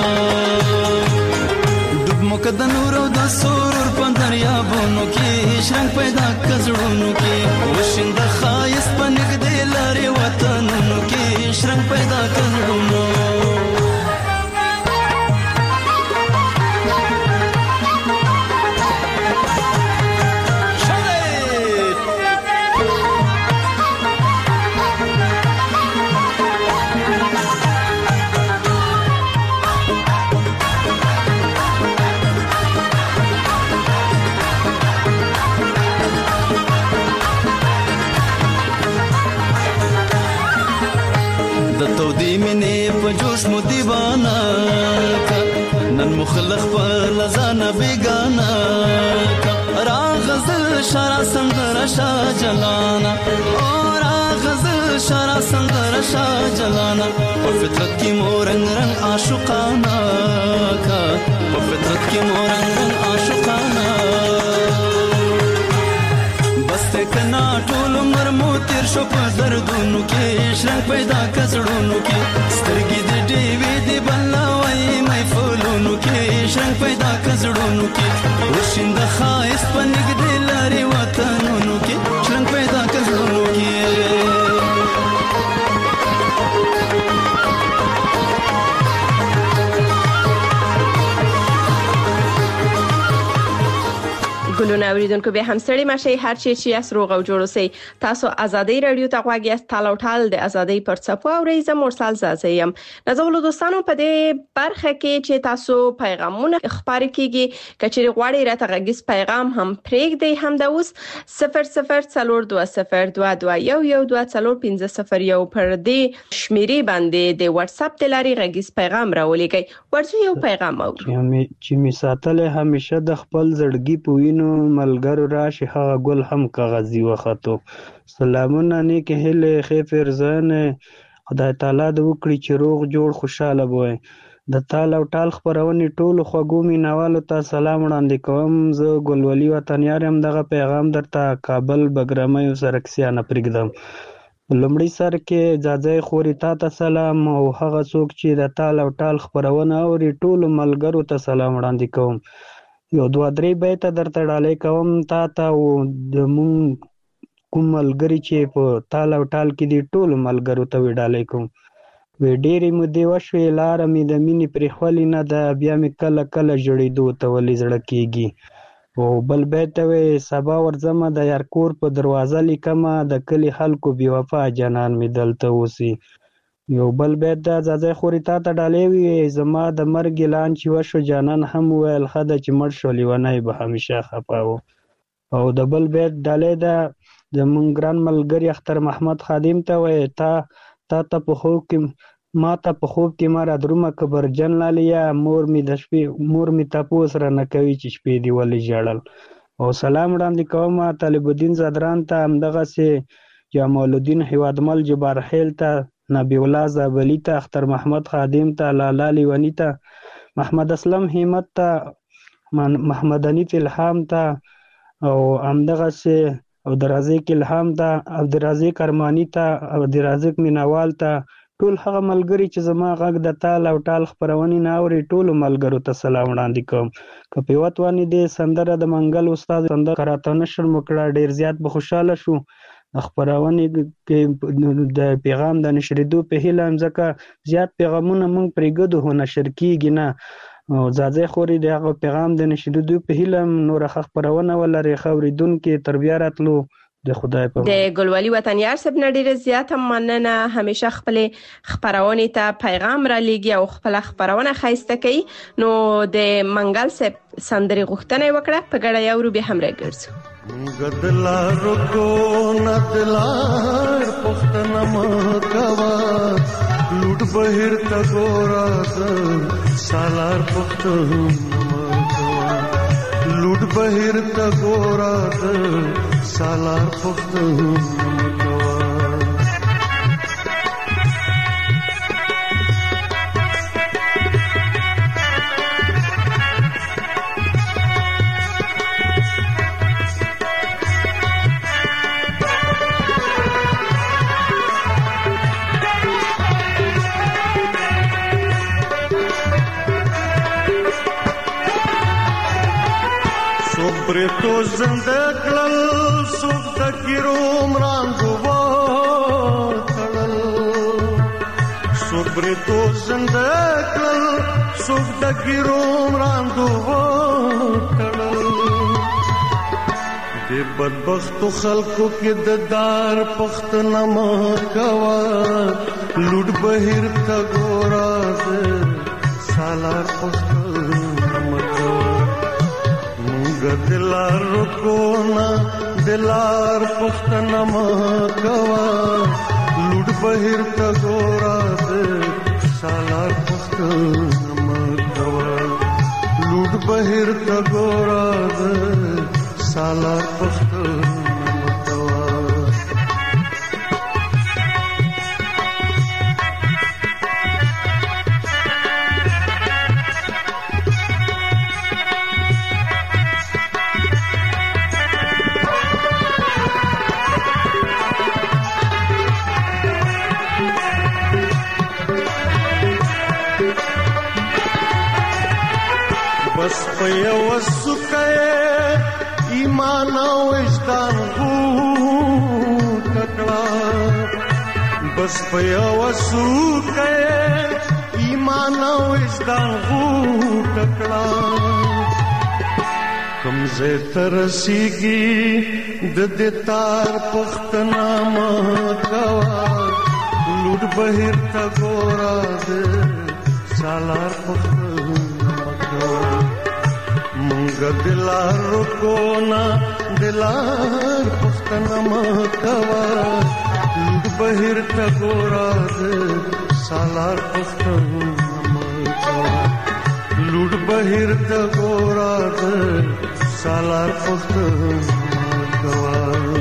ډوب مقد نور او د سرور په دریابونو کې شرنګ پیدا کزړونو کې وشند خایس پنګ د لارې وطنونو کې شرنګ پیدا کزړونو دی مینې په جوش مو دیوانه کا نن مخلخ په لزانه بیگانه کا راغزل شرا سندر شا جلانا اور راغزل شرا سندر شا جلانا په فطرت کې مورنګ رنگ عاشقانا کا په فطرت کې مورنګ رنگ عاشقانا بسته کنا ټول عمر مو تیر شو په دردونو کې شرنګ پیدا کړهونو کې سترګې دې ډېوې دې بلوي مې فولونو کې شرنګ پیدا کړهونو کې وشند خایس پنګ دې لاري وطنونو کې شرنګ پیدا کړهونو کې ګلونه اوریدونکو به هم سړی ماشي هر چی چې اس روغ او جوړ سي تاسو ازادي رادیو ته غواګی تالو ټال د ازادي پر صفو او ریزه مرسل زازیم نازول دوستانو په دې برخه کې چې تاسو پیغامونه خبري کیږي کچې غواړي راته غږیز پیغام هم پرېګ دی هم د اوس 00202211201501 پر دې شمیرې باندې د واتس اپ د لاري غږیز پیغام راولېږي ورته یو پیغام او چې می ساتل همیشه د خپل زړګي پوینو ملګرو راشي هغه ګل هم کاغذي وختو سلامونه نیک هله خفر زنه خدای تعالی د وکړي چې روغ جوړ خوشاله وي د تال او ټال خبرونه ټول خوګو مینوالو ته سلام وړاندې کوم زه ګلولي وطنیار هم دغه پیغام درته کابل بګرامي سرکسیا نه پرېږدم لمړی سر کې اجازه خوري ته سلام او هغه څوک چې د تال او ټال خبرونه اوري ټول ملګرو ته سلام وړاندې کوم یو دوه درې بیت درته ډالې کوم تا او د مون کوم ملګری چې په تال او ټال کې دی ټول ملګرو ته وډالې کوم وې ډېرې مودې وشوې لار مې د مینې پرې خولې نه ده بیا مې کله کله جوړېدو ته ولې زړه کېږي او بل بیت وې سبا ورځمه د یار کور په دروازه لیکمه د کلي خلکو بې وفا جانان مې دلته اوسي یو بل بیت د ځای خوري ته ډالې وي زما د مرګ اعلان چې وشو جانان هم ویل خدای چې مړ شو لیونی به همیشه خپاو او د بل بیت ډالې ده د مونږ ګران ملګری اختر محمد خادم ته وې تا په خوب کې ما ته په خوب کې ما را درومه کبرجن لالیا مور می تاسو را نه کوي چې شپې دی ولې جړل او سلام وړاندې کوم طالب الدین زادران ته همدغه سي جمال الدین هوادمل جبار خیل ته نبی الله زابلی ته اختر محمد خادم ته لالا لیونی ته محمد اسلم همت ته محمد انیف الهام ته او همدغه سي عبدالرزاق الهام ته عبدالرزاق ارمانی ته عبدالرزاق مینوال ته ټول هغه ملګری چې زما غږ د تال او ټال خبرونه نه اوري ټول ملګرو ته سلام وړاندې کوم کپیوت وانی دې سندره د منګل استاد سندره کراته نشر مکړه ډیر زیات به خوشاله شو خبرونه کې د پیغام د نشریدو په هیله ځکه زیات پیغامونه مونږ پرېګدو هو نشر کیږي نه او ځاځي خوري دغه پیغام د نشریدو په هیله نور خبرونه ولري خوریدون کې تربیه راتلو د خدای په د ګلوالي وطنیار سب نډیر زیات مننه همیشه خپل خبرونه ته پیغام را لېږي او خپل خبرونه خایسته کوي نو د منګل سب سندري غوښتنه وکړه په ګډه یو رو به هم راګرځو غدلار کو ندلار پختنه مکوا لوټ بهر تا ګورا سالار پختنه مکوا لوټ بهر تا ګورا سالار پختنه مکوا پرتو زندګل سوک د ګروم رانګو وکړل سوک پرتو زندګل سوک د ګروم رانګو وکړل د بدبختو خلکو کې د دار پختنه مکوا لوټ بهر تا ګورا سالار پختنه دلار کونا دلار پختنه مکوا لوټ بهر ته ګورا د سالار پښتون مکوا لوډ بهر ته ګورا د سالار پښتون بس په یو سکه ایمان او وجدان غو تکړه بس په یو سکه ایمان او وجدان غو تکړه کوم زه ترسيږي د دې تار پختنا ما کوا لوډ بهر تا ګورا دې سالار پخت منګ دلار کو نا دلار پختنا مکوا لوډ بهر تا ګورا دې سالار پختنا مکوا لوډ بهر تا ګورا دې سالار پختنا مکوا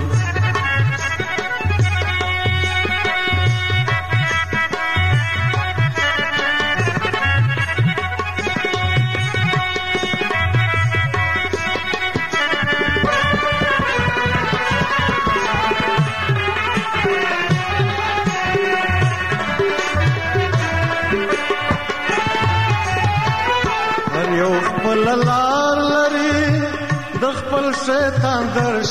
لار لري د خپل شیطان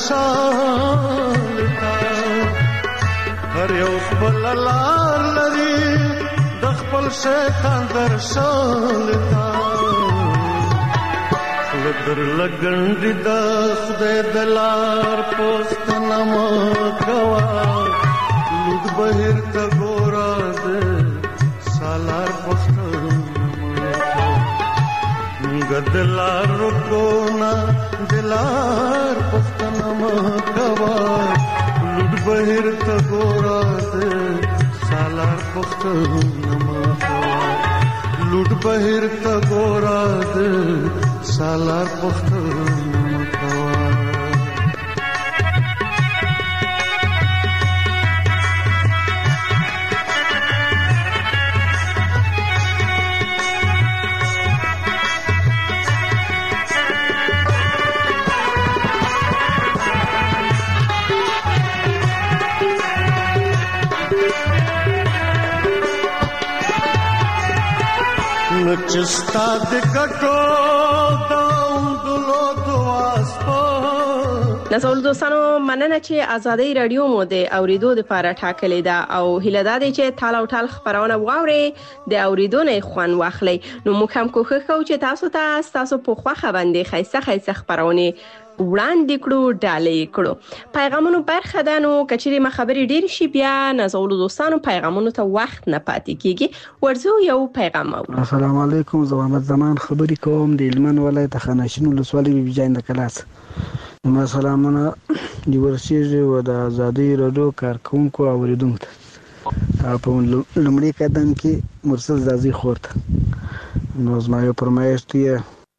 درشالتا هر یو خپل لار لري د خپل شیطان درشالتا لدر لګند د خدای د لار پښتنه مکوا لوډ بهر ته ګورا د سالار پښتنه دلار کو نا دلار پختنا مکوا لوډ بهر ته ګورا دې سالار پختنا مکوا لوډ بهر ته ګورا دې سالار پختنا مکوا چستا د کټو داوندلو دواسپو نزول دوستانو مننه چې ازادي رادیو مو د اوریدو لپاره ټاکلې ده او هیله ده چې تال او تال خبرونه واوري د اوریدو نه خوان واخلي نو موږ هم کوښښ کوو چې تاسو په خوخه باندې خیسه خبرونه وړاندې کړو ډالې کړو پیغامونو برخه ده نو کچېری مخابري ډیر شي بیا نزول دوستانو پیغامونو ته وخت نه پاتې کیږي ورزو یو پیغام او السلام علیکم زمامت زمان خبري کوم د هلمند ولایت خانشین ولسوالۍ بجاین د کلاس نو سلامونه دی ورسیږي و د ازادي رادیو کارکونکو اوریدونکو په لومړي قدم کې مرسل زازي خورت نو زما یو فرمایش دی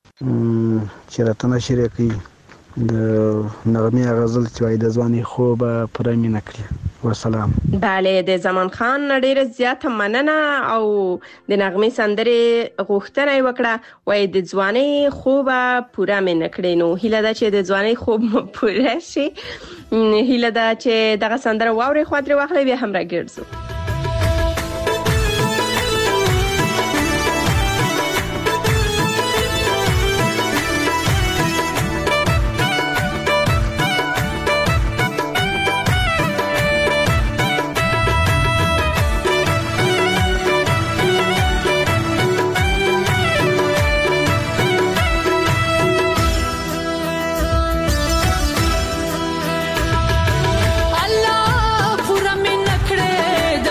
چې راتنه شریکي د نغمه غزل چې وای د ځواني خوب پرې مینه کړی والسلام bale د زمان خان ډیره زیاته مننه او د نغمه سندره غوښتنه وکړه وای د ځواني خوب پوره مینه کړی نو هیله ده چې د ځواني خوب پوره شي هیله ده چې دغه سندره واوري خو درې واخلې به هم راګرځو الله پورا مینه کړې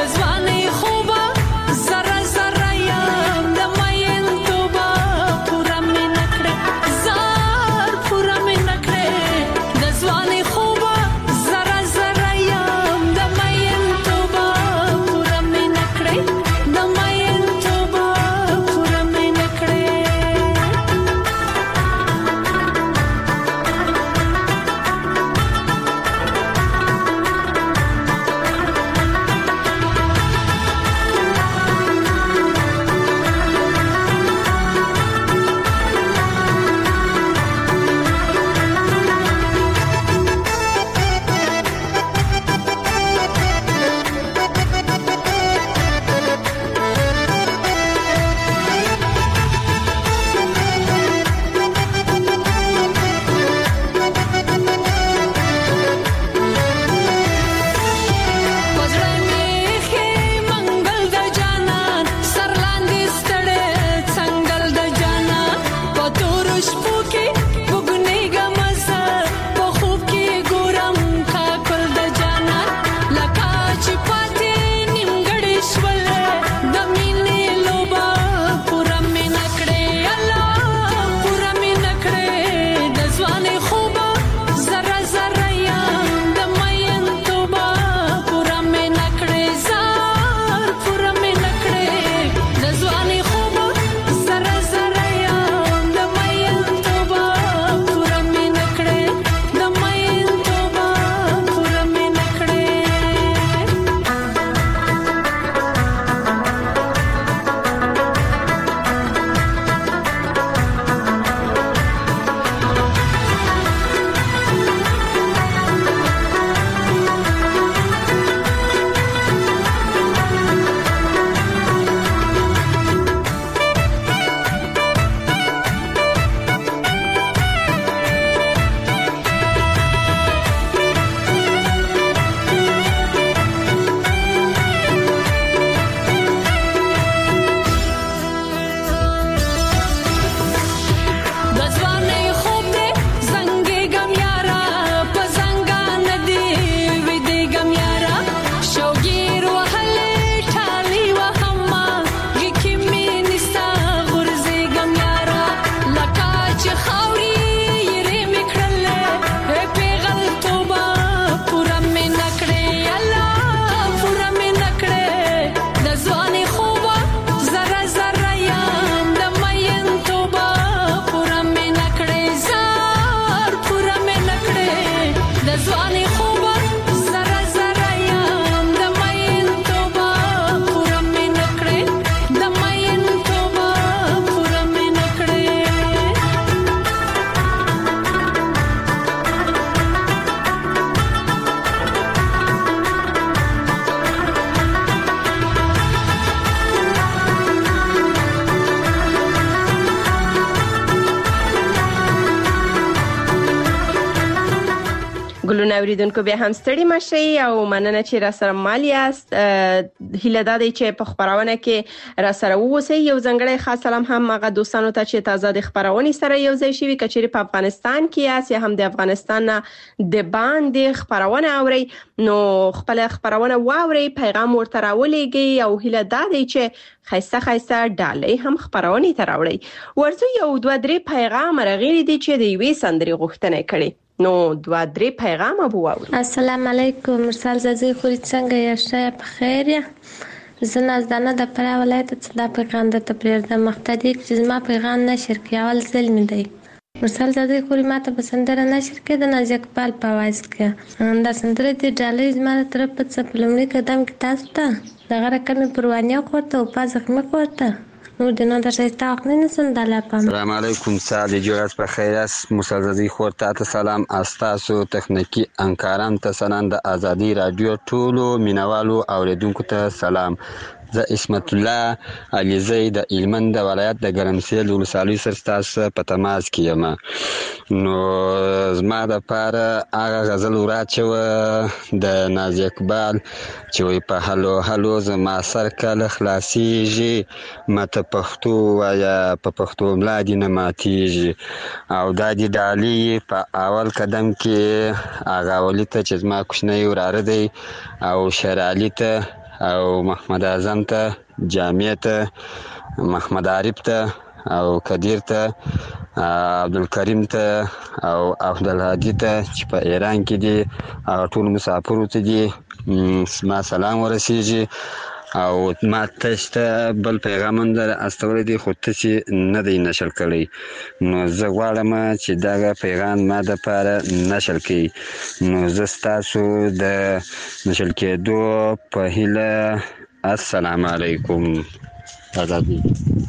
ټولو اوریدونکو به هم ستړي مشي او مننه چې را سره مال یاست. هیله ده چې په خبرونه کې را سره ووسی. یو ځنګړی خاص سلام هم هغه دوستانو ته چې تازه د خبرونه سره یو ځای شي کچېری په افغانستان کې یاست یا هم د افغانستان نه د باندې خبرونه اوري نو خپل خبرونه واوري پیغام ورته راولېږي او هیله ده چې خاصه ډالۍ هم خبرونه تراوړي. ورته یو 2-3 پیغام راغلي دي چې د یوې سندري غوښتنه کړي نو 2-3 پیغام ابو واوري. السلام علیکم مرسل زازی خوري څنګه یاشته په خیر یا زنه زدانه د پرا ولایت څخه د پیغام د تپریر د مقتدی چې ما پیغام نشر کیول ظلم دی. مرسل زازی خوري ماته په سندره نشر کې د ناز اقبال په आवाज کې دا سندره د ډالۍ زماره طرف څخه په لومړي قدم کې تاسو ته د غره کمی پروانیا کوته او پاز زخمه کوته نو د نن د شایسته وخت نه سنداله پام. السلام علیکم سعد جوړاس په خیر است مسلزدي خورته ته سلام استاسو تخنیکی انکاران ته سنن د ازادي رادیو ټولو مینوالو اوریدونکو ته سلام. زه اسمت الله علیزی د هلمند ولایت د ګرمسیر ولسوالۍ سره تاسو په تماس کې یم. نو زما د پاره هغه غزل وراچو د ناز اقبال چې وي په هلو هلو زما سر کله خلاصيږي ماته پښتو یا په پښتو ملادي نه ماتيږي او د دې ډالۍ په اول قدم کې هغه ولته چې زما کوشنۍ وراره دی او شرالي ته او محمد اعظم ته جامع ته محمد عارف ته او قدیر ته عبدالکریم ته او عبدالهادي ته چې په ایران کې دي او ټول مسافرو ته دي ما سلام ورسیږي او ما ته بل پیغام در استولی دی خود ته چې نه دی نشر کړی نو زه غواړم چې دا پیغام ما د پاره نشر کړي نو زه ستاسو د نشر کېدو په هیله السلام علیکم. آزادي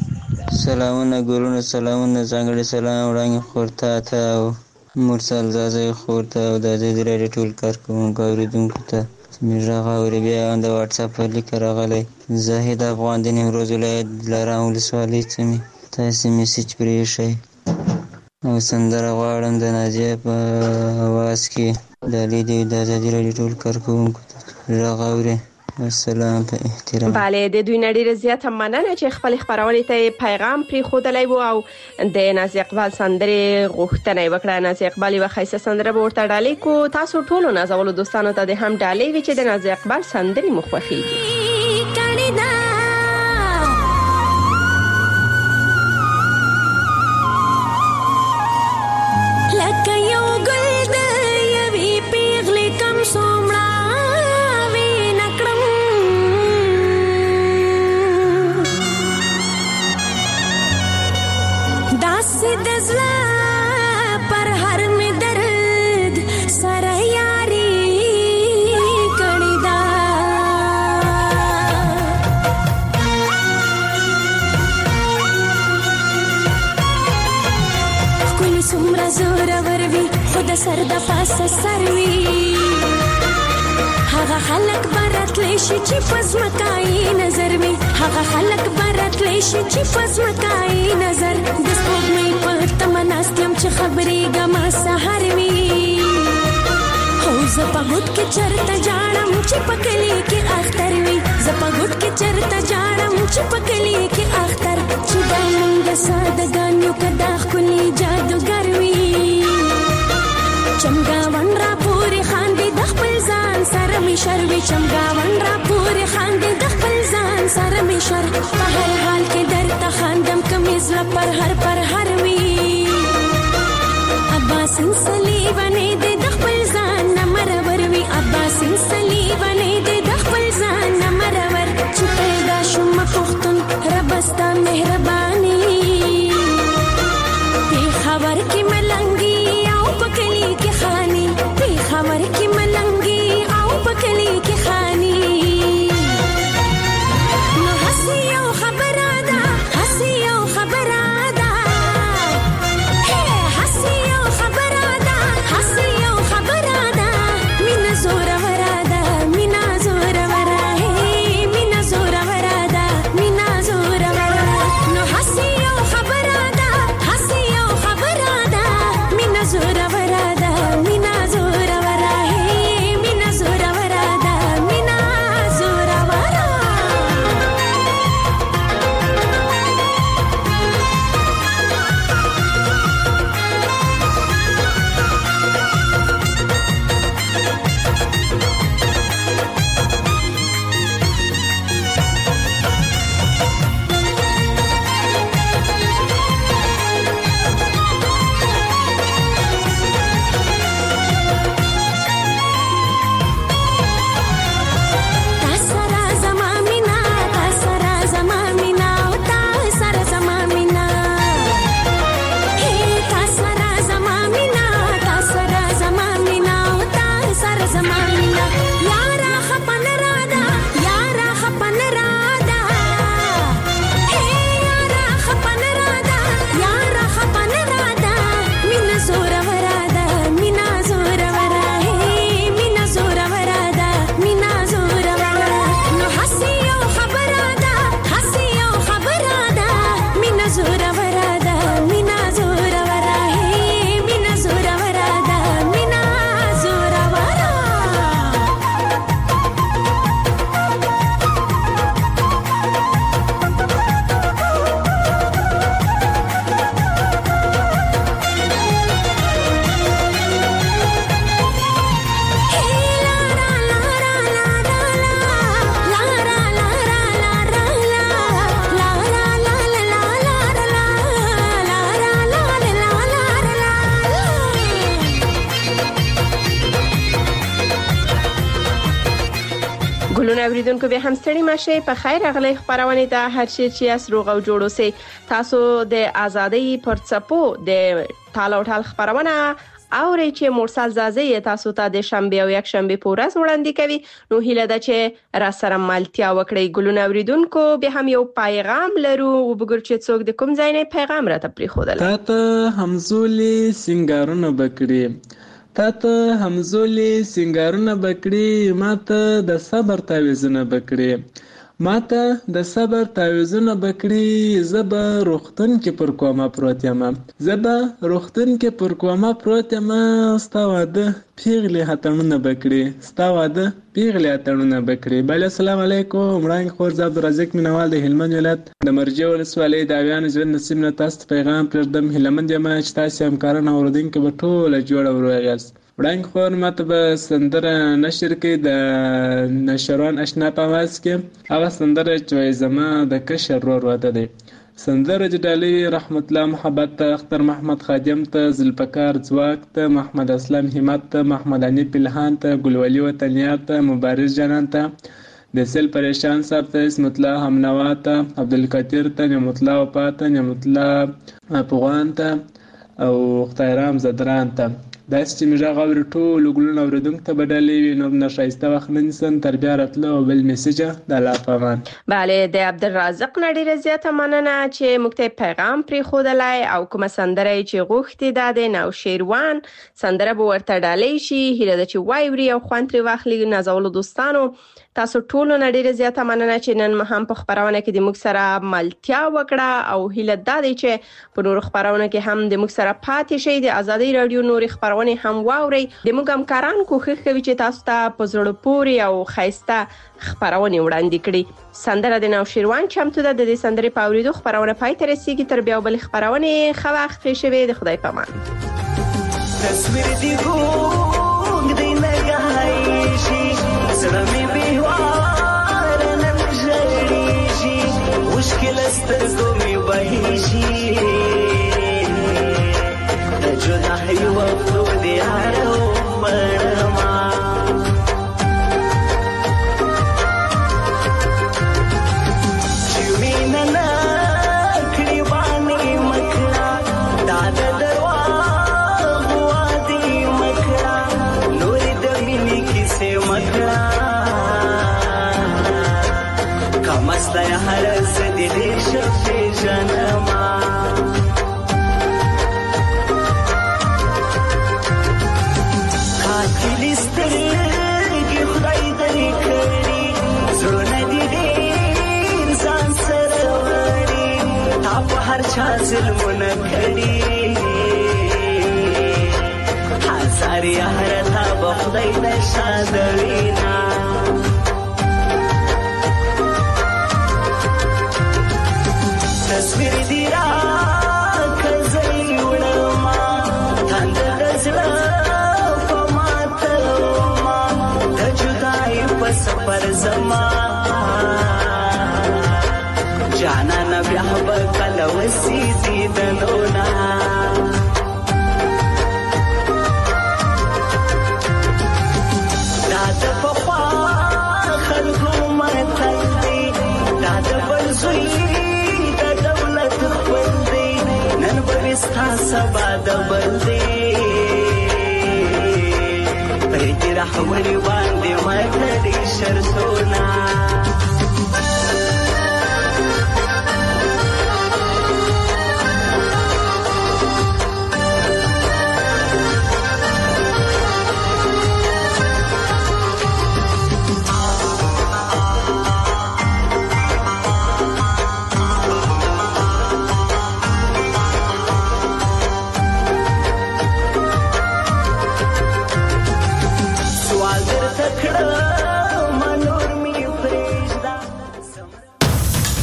سلامونه ګورونه سلامونه ځانګړي سلام وړاندې خورته ته او مرسل زازی خورته او د دې رادیو ټول کارکونکو اوریدونکو ته میرغه اوري بیا د واتس اپ لیک راغلی زاهد افغان د نیمروز ولایت لارام ولسوالۍ څخه تاسو میسج پرې شئ او سندره غواړم د نازیه په आवाज کې د لیدي د ازادي رادیو ټول کارکونکو میرغه اوري السلام په احترام. bale د دوی نړۍ زیاته مننه چې خپل خبرونه ته پیغام پری خودلای وو او د ناز اقبال سندره غوښتنه وکړه. ناز اقبال یو خاصه سندره ورته ډالۍ کو تاسو ټولو نازولو دوستانو ته د هم ډالۍ وی چې د ناز اقبال سندره مخوخیږي. لکه یو ګل د یوې پیغلې کم سومړه د زړه پر هر می درد سره یاري کړی دا کولی څومره زوره وروي خو د سر د پاسه سر وي هغه خلک براتلی شي چې پزمکای نظر وي هغه خلک براتلی شي چې پزمکای نظر د سپوږمۍ په تمناستم چې خبرې ګما سحر وي هو زه په ګوت کې چرته جاړم چې پکلی کې اختر وي زه په ګوت کې چرته جاړم چې پکلی کې اختر چې دا مونږ سادهګانو کدا خولي جادوګر وي چمګاون را پورې خاندي د خپل ځان سره می شروي چمګاون را پورې خاندي د خپل ځان سره می شر په هر حال کې درته خاندم کمیز پر هر وی عباس صلیبانه د خپل ځان نمرور وی عباس صلیبانه د خپل ځان نمرور چې پیدا شوم پختون ربستا مهرباني په خبر کې ملنګي او پکلی کې خاني په خبر کې ملنګي او پکلی کې خاني نو حسیو خبره ده حسیو خبره ده حسیو خبره ده حسیو خبره ده مين زوره وراده ګرانو اوریدونکو به هم ستړي مشه په خیر اغلی خبرونه ده هر شي چې اس روغ او جوړو سي تاسو د ازادۍ پر څپو د ټالو ټال خبرونه اوري چې مرسل زازي تاسو ته د شنبه او یک شنبه پورز وړاندې کوي نو هیله ده چې را سره ملتیا وکړي ګلونه اوریدونکو به هم یو پیغام لرو او وګور چې څوک د کوم ځای نه پیغام راته پری خودل تاته همزولي سنگارونه بکړي ماته د صبر تعویذونه بکړي زبا روختن کې پر کومه پروت یم ستا واده پیغلې هتړونه بکړي بل السلام علیکم وړاندې خور زاب رزق مینوال د هلمند ولایت د مرجع ولسوالۍ د اویان ژوند نصیب نه تاسو پیغام پردم هلمند یم چې تاسو همکاران اوردونکو به ټول جوړ وروغاست وړاندې خور ماته به سندره نشر کې د نشران آشنا په واس کې هغه سندره چې زما د کشر رور واده دی سندره جدالي رحمت الله محبت ته اختر محمد خادم ته ذوالفقار ځواک ته محمد اسلام همت ته محمد انیب الهان ته ګلولي وطنیار ته مبارز جانان ته د سل پریشان صاحب ته اسمت الله همنوا ته عبدالقدیر ته نعمت الله وفا ته نعمت الله پغوان ته او خیرام زدران ته داس چې مجا غوړ ټول ګلونه اوردونکو ته بدلې وي نو نشایسته وخت ننسن تربیه راتلو او بل میسج د الله پامان bale د عبدالرزاق نړۍ رضایت مننه چې موږ پیغام پری خودلای او کوم سندره چې غوښتي د نو شیروان سندره به ورته ډالې شي هیله ده چې وایوري او خوانتري واخلي نازولو دوستانو تاسو ټول نړۍ رضایت مننه چې نن هم په خبرونه کې د موږ سره ملتیا وکړه او هیله ده چې په نور خبرونه کې هم د موږ سره پاتې شي د ازادي رادیو نور خبرونه هم واوري د موږ همکاران کوښښ کوي چې تاسو ته په زړه پوري او خاصه خبرونه وړاندې کړي سندره د نو شیروان چمتو ده د سندرې په اوریدو خبرونه پای ته رسیدي تر بیا بل خبرونه خو وخت شوي د خدای پامان تصویر دی ګوګ دی لګای شي سره می بیوار نن ژړی شي مشکل سترګو می وای شي د جدای وختو دی هارو مرما چې مینا نکړی باندې مکړه دا د دروا وادي مکړه نور د مینې کیسه مکړه کمستا هر زدي دې شپې جنما خاطرسترګي خدای دې کړی زړه دې ځان سره وړي تا په هر چا ظلمونه کړی هزار یاره تا به خدای دې شادوینا تصویر دی را کزلی وړما تند د زړه په ماتلما د جدای په سفر زما جانان بیا به کله وسیدي دلونا دا د پخوا خلکو متل دی دا د بل زوی ستا سبا د بندې پرې رحمت باندې ماته دې شرطونه